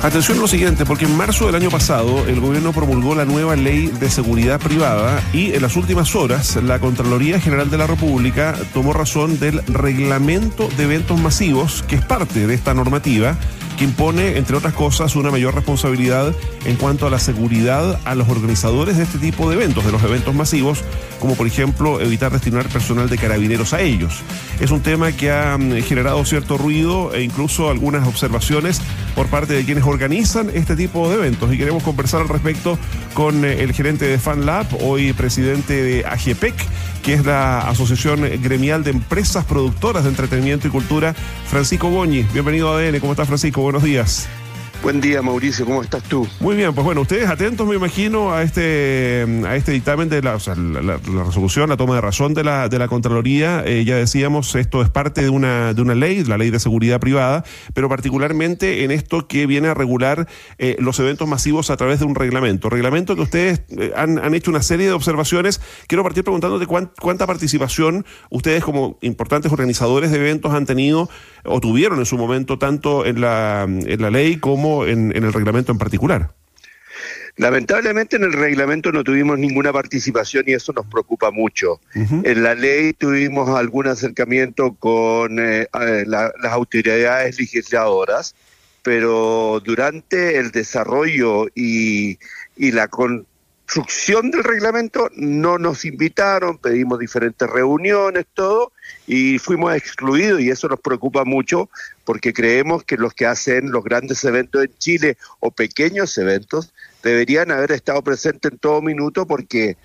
Atención a lo siguiente, porque en marzo del año pasado el gobierno promulgó la nueva ley de seguridad privada y en las últimas horas la Contraloría General de la República tomó razón del reglamento de eventos masivos, que es parte de esta normativa que impone, entre otras cosas, una mayor responsabilidad en cuanto a la seguridad a los organizadores de este tipo de eventos, de los eventos masivos, como por ejemplo evitar destinar personal de carabineros a ellos. Es un tema que ha generado cierto ruido e incluso algunas observaciones por parte de quienes organizan este tipo de eventos, y queremos conversar al respecto con el gerente de FanLab, hoy presidente de AGEPEC, que es la Asociación Gremial de Empresas Productoras de Entretenimiento y Cultura, Francisco Goñi. Bienvenido a ADN. ¿Cómo está, Francisco? Buenos días. Buen día, Mauricio, ¿cómo estás tú? Muy bien, pues bueno, ustedes atentos, me imagino, a este dictamen de la resolución, la toma de razón de la Contraloría. Ya decíamos, esto es parte de una ley, la ley de seguridad privada, pero particularmente en esto que viene a regular los eventos masivos a través de un reglamento que ustedes han hecho una serie de observaciones. Quiero partir preguntándote cuánta participación ustedes como importantes organizadores de eventos han tenido o tuvieron en su momento, tanto en la ley como en el reglamento en particular. Lamentablemente en el reglamento no tuvimos ninguna participación y eso nos preocupa mucho. Uh-huh. En la ley tuvimos algún acercamiento con las autoridades legisladoras, pero durante el desarrollo y la construcción del reglamento no nos invitaron, pedimos diferentes reuniones, todo, y fuimos excluidos, y eso nos preocupa mucho porque creemos que los que hacen los grandes eventos en Chile o pequeños eventos deberían haber estado presentes en todo minuto, porque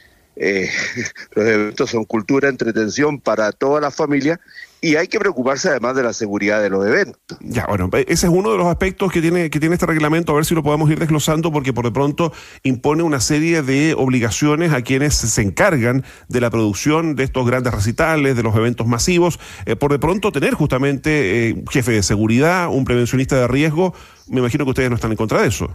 los eventos son cultura, entretención para toda la familia, y hay que preocuparse además de la seguridad de los eventos. Ya, bueno, ese es uno de los aspectos que tiene este reglamento, a ver si lo podemos ir desglosando, porque por de pronto impone una serie de obligaciones a quienes se encargan de la producción de estos grandes recitales, de los eventos masivos, por de pronto tener justamente jefe de seguridad, un prevencionista de riesgo. Me imagino que ustedes no están en contra de eso.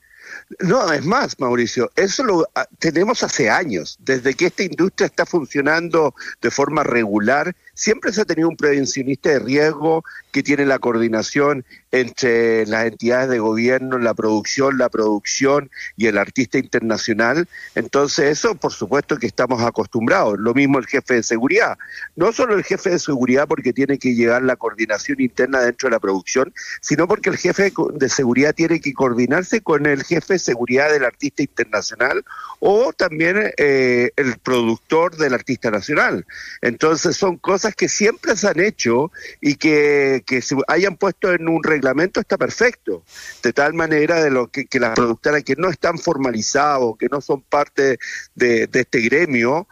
No, es más, Mauricio, eso lo tenemos hace años. Desde que esta industria está funcionando de forma regular, siempre se ha tenido un prevencionista de riesgo que tiene la coordinación entre las entidades de gobierno, la producción y el artista internacional. Entonces eso, por supuesto que estamos acostumbrados. Lo mismo el jefe de seguridad. No solo el jefe de seguridad porque tiene que llevar la coordinación interna dentro de la producción, sino porque el jefe de seguridad tiene que coordinarse con el jefe de seguridad del artista internacional o también el productor del artista nacional. Entonces son cosas que siempre se han hecho, y que se hayan puesto en un reglamento está perfecto, de tal manera que las productoras que no están formalizadas, que no son parte de este gremio,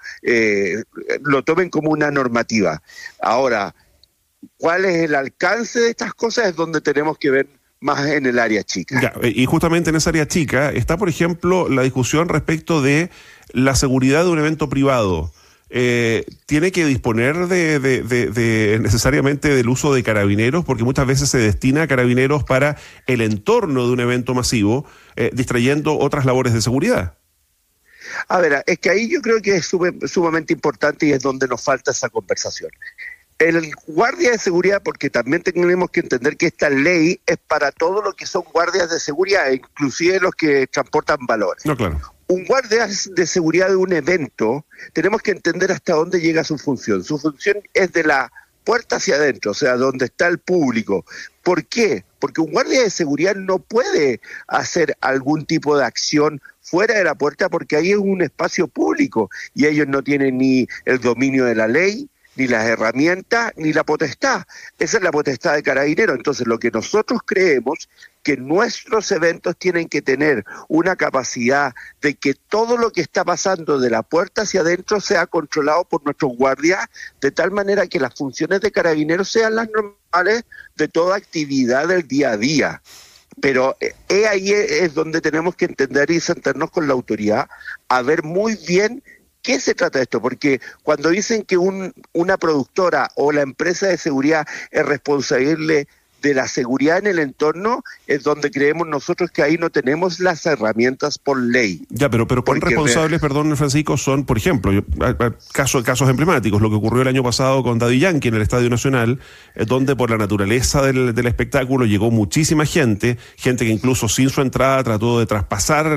lo tomen como una normativa. Ahora, ¿cuál es el alcance de estas cosas? Es donde tenemos que ver más en el área chica. Ya, y justamente en esa área chica está, por ejemplo, la discusión respecto de la seguridad de un evento privado. ¿Tiene que disponer de necesariamente del uso de carabineros? Porque muchas veces se destina a carabineros para el entorno de un evento masivo, distrayendo otras labores de seguridad. A ver, es que ahí yo creo que es sumamente importante, y es donde nos falta esa conversación. El guardia de seguridad, porque también tenemos que entender que esta ley es para todo lo que son guardias de seguridad, inclusive los que transportan valores. No, claro. Un guardia de seguridad de un evento, tenemos que entender hasta dónde llega su función. Su función es de la puerta hacia adentro, o sea, donde está el público. ¿Por qué? Porque un guardia de seguridad no puede hacer algún tipo de acción fuera de la puerta, porque ahí es un espacio público y ellos no tienen ni el dominio de la ley, ni las herramientas, ni la potestad. Esa es la potestad de Carabineros. Entonces, lo que nosotros creemos que nuestros eventos tienen que tener una capacidad de que todo lo que está pasando de la puerta hacia adentro sea controlado por nuestros guardias, de tal manera que las funciones de Carabineros sean las normales de toda actividad del día a día. Pero ahí es donde tenemos que entender y sentarnos con la autoridad a ver muy bien ¿qué se trata de esto? Porque cuando dicen que una productora o la empresa de seguridad es responsable de la seguridad en el entorno es donde creemos nosotros que ahí no tenemos las herramientas por ley. Ya, pero ¿cuán responsables, perdón, Francisco, son, por ejemplo, casos emblemáticos, lo que ocurrió el año pasado con Daddy Yankee en el Estadio Nacional, donde por la naturaleza del espectáculo llegó muchísima gente que incluso sin su entrada trató de traspasar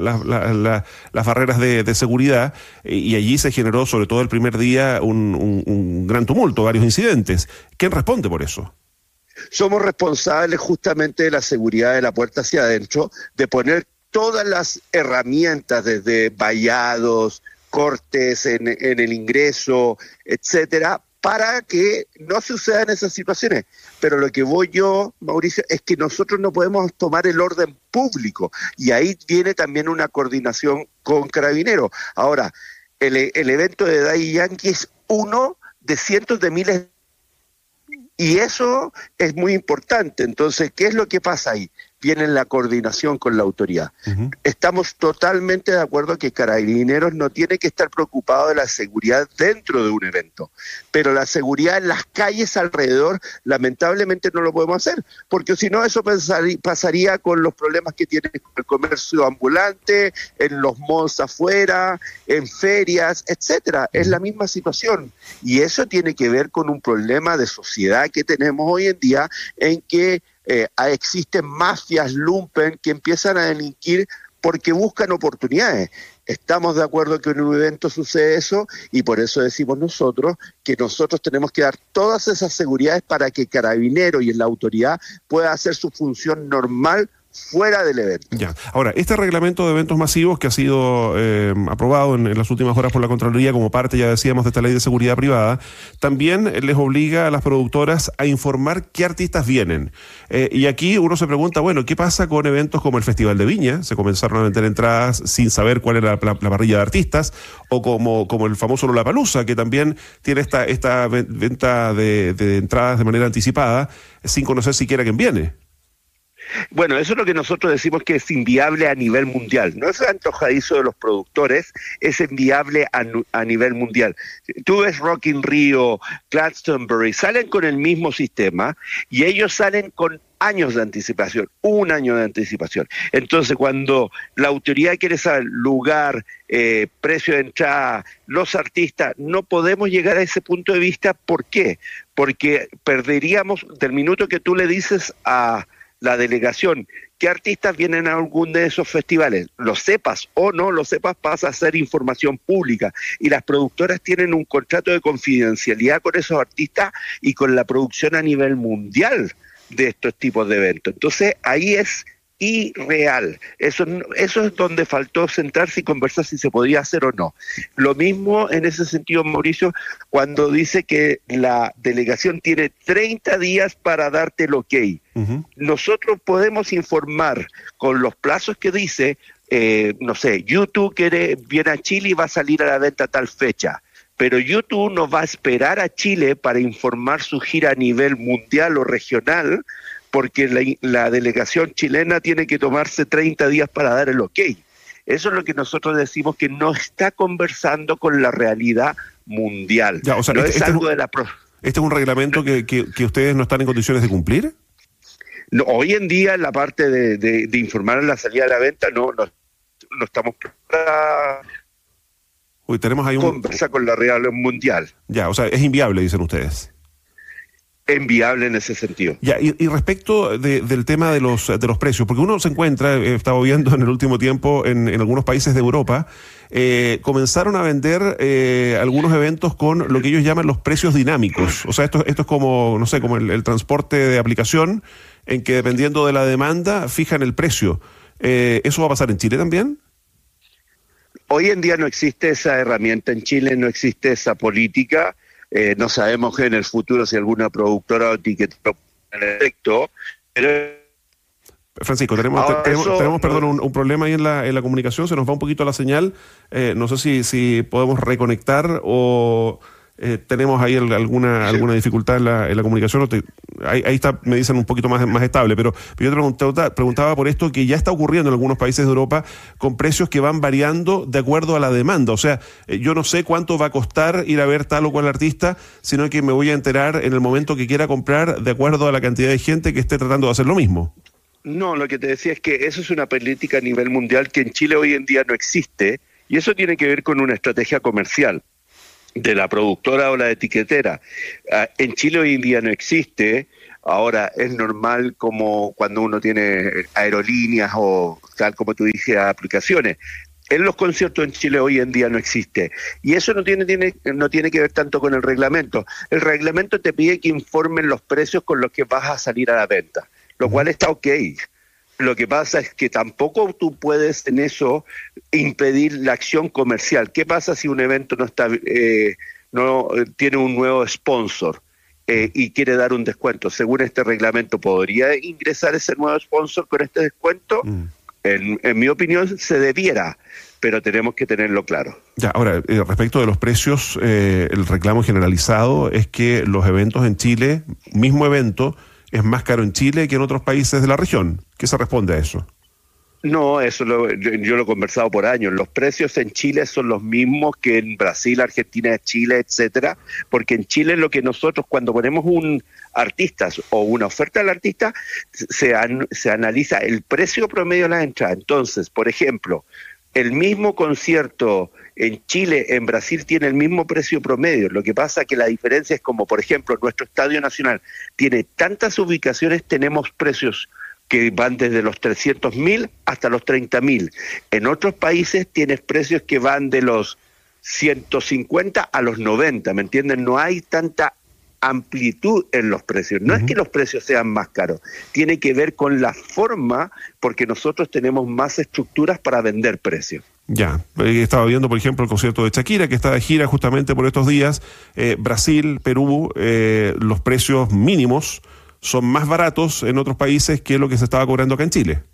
las barreras de seguridad, y allí se generó, sobre todo el primer día, un gran tumulto, varios incidentes. ¿Quién responde por eso? Somos responsables justamente de la seguridad de la puerta hacia adentro, de poner todas las herramientas, desde vallados, cortes en el ingreso, etcétera, para que no sucedan esas situaciones. Pero lo que voy yo, Mauricio, es que nosotros no podemos tomar el orden público, y ahí viene también una coordinación con Carabineros. Ahora, el evento de Daddy Yankee es uno de cientos de miles, y eso es muy importante. Entonces, ¿qué es lo que pasa ahí? Viene la coordinación con la autoridad. Uh-huh. Estamos totalmente de acuerdo que Carabineros no tiene que estar preocupado de la seguridad dentro de un evento, pero la seguridad en las calles alrededor, lamentablemente no lo podemos hacer, porque si no eso pasaría con los problemas que tiene el comercio ambulante, en los malls afuera, en ferias, etcétera. Es la misma situación, y eso tiene que ver con un problema de sociedad que tenemos hoy en día, en que existen mafias lumpen que empiezan a delinquir porque buscan oportunidades. Estamos de acuerdo que en un evento sucede eso, y por eso decimos nosotros que nosotros tenemos que dar todas esas seguridades para que Carabineros y la autoridad pueda hacer su función normal fuera del evento. Ya. Ahora, este reglamento de eventos masivos que ha sido aprobado en las últimas horas por la Contraloría como parte, ya decíamos, de esta ley de seguridad privada, también les obliga a las productoras a informar qué artistas vienen. Y aquí uno se pregunta, bueno, ¿qué pasa con eventos como el Festival de Viña? Se comenzaron a vender entradas sin saber cuál era la parrilla de artistas, o como el famoso Lollapalooza, que también tiene esta venta de entradas de manera anticipada, sin conocer siquiera quién viene. Bueno, eso es lo que nosotros decimos que es inviable a nivel mundial. No es antojadizo de los productores, es inviable a nivel mundial. Tú ves Rock in Rio, Glastonbury, salen con el mismo sistema, y ellos salen con años de anticipación, un año de anticipación. Entonces, cuando la autoridad quiere saber lugar, precio de entrada, los artistas, no podemos llegar a ese punto de vista. ¿Por qué? Porque perderíamos, del minuto que tú le dices a la delegación qué artistas vienen a algún de esos festivales, lo sepas o no lo sepas, pasa a ser información pública, y las productoras tienen un contrato de confidencialidad con esos artistas y con la producción a nivel mundial de estos tipos de eventos. Entonces ahí es irreal. Eso es donde faltó sentarse y conversar si se podía hacer o no. Lo mismo en ese sentido, Mauricio, cuando dice que la delegación tiene 30 días para darte el ok. Uh-huh. Nosotros podemos informar con los plazos que dice, no sé, YouTube viene a Chile y va a salir a la venta a tal fecha. Pero YouTube no va a esperar a Chile para informar su gira a nivel mundial o regional, porque la delegación chilena tiene que tomarse 30 días para dar el ok. Eso es lo que nosotros decimos, que no está conversando con la realidad mundial. Ya, o sea, no ¿Este es un reglamento que ustedes no están en condiciones de cumplir? No, hoy en día, en la parte de informar en la salida de la venta, no estamos para tenemos ahí conversa con la realidad mundial. Ya, o sea, es inviable, dicen ustedes. Enviable en ese sentido. Ya, y respecto del tema de los precios, porque uno se encuentra, estaba viendo en el último tiempo en algunos países de Europa, comenzaron a vender algunos eventos con lo que ellos llaman los precios dinámicos. O sea, esto es como, no sé, como el transporte de aplicación, en que dependiendo de la demanda fijan el precio. ¿Eso va a pasar en Chile también? Hoy en día no existe esa herramienta en Chile, no existe esa política. No sabemos que en el futuro si alguna productora o etiquetera en efecto, pero Francisco, tenemos un problema ahí en la comunicación, se nos va un poquito la señal, no sé si podemos reconectar o tenemos ahí alguna dificultad en la comunicación. Ahí está, me dicen un poquito más estable, pero yo te preguntaba por esto que ya está ocurriendo en algunos países de Europa con precios que van variando de acuerdo a la demanda. O sea, yo no sé cuánto va a costar ir a ver tal o cual artista, sino que me voy a enterar en el momento que quiera comprar de acuerdo a la cantidad de gente que esté tratando de hacer lo mismo. No, lo que te decía es que eso es una política a nivel mundial que en Chile hoy en día no existe, y eso tiene que ver con una estrategia comercial de la productora o la etiquetera. En Chile hoy en día no existe. Ahora es normal como cuando uno tiene aerolíneas o tal como tú dices, aplicaciones. En los conciertos en Chile hoy en día no existe. Y eso no tiene que ver tanto con el reglamento. El reglamento te pide que informen los precios con los que vas a salir a la venta, lo cual está ok. Lo que pasa es que tampoco tú puedes en eso impedir la acción comercial. ¿Qué pasa si un evento no tiene un nuevo sponsor y quiere dar un descuento? Según este reglamento, ¿podría ingresar ese nuevo sponsor con este descuento? En mi opinión, se debiera, pero tenemos que tenerlo claro. Ya, ahora, respecto de los precios, el reclamo generalizado es que los eventos en Chile, mismo evento, es más caro en Chile que en otros países de la región. ¿Qué se responde a eso? No, yo lo he conversado por años. Los precios en Chile son los mismos que en Brasil, Argentina, Chile, etcétera, porque en Chile lo que nosotros cuando ponemos un artista o una oferta al artista se analiza el precio promedio de la entrada. Entonces, por ejemplo, el mismo concierto en Chile, en Brasil tiene el mismo precio promedio. Lo que pasa es que la diferencia es como, por ejemplo, nuestro Estadio Nacional tiene tantas ubicaciones, tenemos precios que van desde los 300.000 hasta los 30.000. En otros países tienes precios que van de los 150 a los 90, ¿me entienden? No hay tanta amplitud en los precios. No es que los precios sean más caros, tiene que ver con la forma, porque nosotros tenemos más estructuras para vender precios. Ya, estaba viendo, por ejemplo, el concierto de Shakira, que está de gira justamente por estos días. Brasil, Perú, los precios mínimos son más baratos en otros países que lo que se estaba cobrando acá en Chile.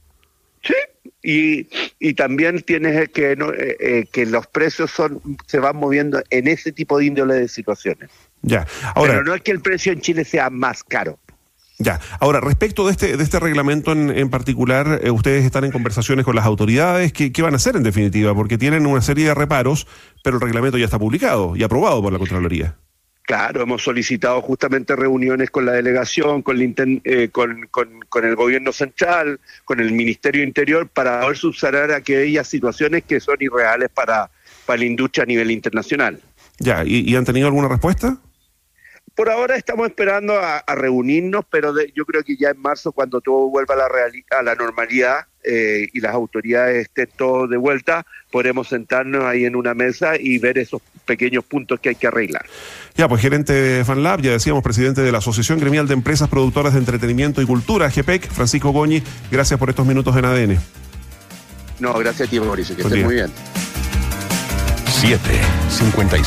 Sí, y también tienes que los precios se van moviendo en ese tipo de índole de situaciones. Ya, ahora, pero no es que el precio en Chile sea más caro. Ya, ahora, respecto de este reglamento en particular, ustedes están en conversaciones con las autoridades. ¿Qué van a hacer en definitiva? Porque tienen una serie de reparos, pero el reglamento ya está publicado y aprobado por la Contraloría. Claro, hemos solicitado justamente reuniones con la delegación, con el gobierno central, con el Ministerio Interior, para poder subsanar aquellas situaciones que son irreales para la industria a nivel internacional. Ya, ¿y han tenido alguna respuesta? Por ahora estamos esperando a reunirnos, pero yo creo que ya en marzo, cuando todo vuelva a la normalidad y las autoridades estén todos de vuelta, podremos sentarnos ahí en una mesa y ver esos pequeños puntos que hay que arreglar. Ya, pues gerente de FanLab, ya decíamos, presidente de la Asociación Gremial de Empresas Productoras de Entretenimiento y Cultura, GEPEC, Francisco Goñi, gracias por estos minutos en ADN. No, gracias a ti, Mauricio, que estés muy bien. 7:56